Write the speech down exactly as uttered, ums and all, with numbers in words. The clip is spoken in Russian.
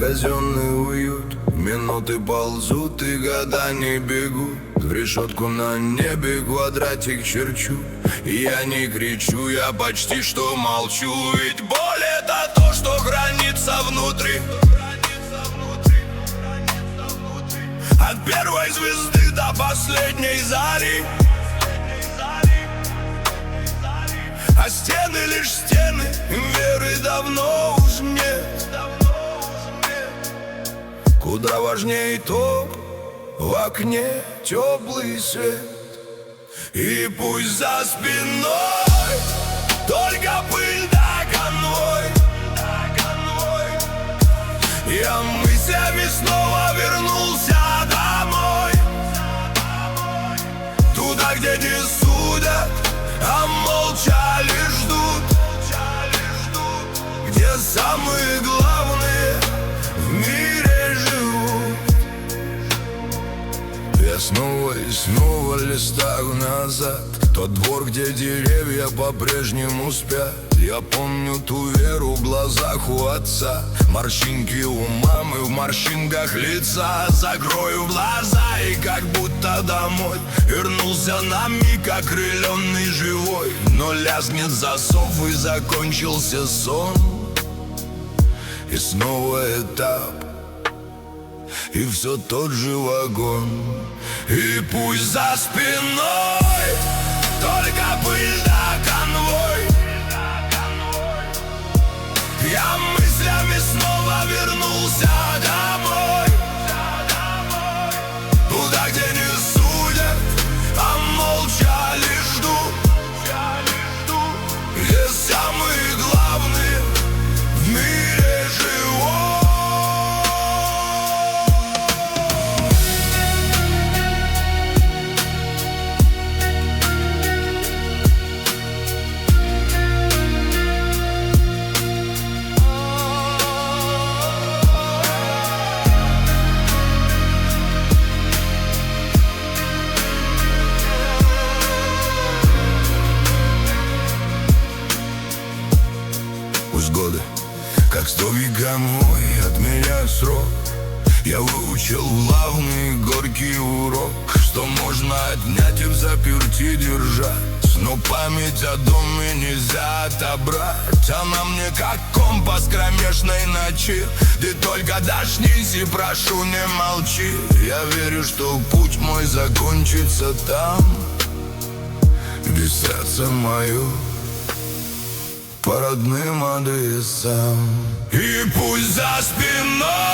казенный уют. Минуты ползут и года не бегут. В решетку на небе квадратик черчу. Я не кричу, я почти что молчу. Ведь боль — это то, что хранится внутри. От первой звезды до последней зари. А стены лишь стены, веры давно уж нет. Куда важнее то, в окне теплый свет. И пусть за спиной только пыль да конвой. Я мыслями снова вернулся домой. Туда, где не судят, а молча лишь ждут. Где самые главные в мире живут. Я снова и снова листаю назад. Тот двор, где деревья по-прежнему спят. Я помню ту веру в глазах у отца. Морщинки у мамы в морщинках лица. Закрою глаза и как будто домой вернулся на миг, окрыленный живой. Но лязгнет засов и закончился сон. И снова этап, и все тот же вагон. И пусть за спиной только пыль да конвой. Я мыслями снова вернулся домой. Туда, где не судят, а молча лишь ждут. Где самые главные в мире живут. Пусть годы, как сто векомой, отменяют срок. Я выучил главный горький урок, что можно отнять и в заперти держать. Но память о доме нельзя отобрать. Она мне как компас кромешной ночи. Ты только дождись и прошу, не молчи. Я верю, что путь мой закончится там, где сердце мое по родным адресам. И пусть за спиной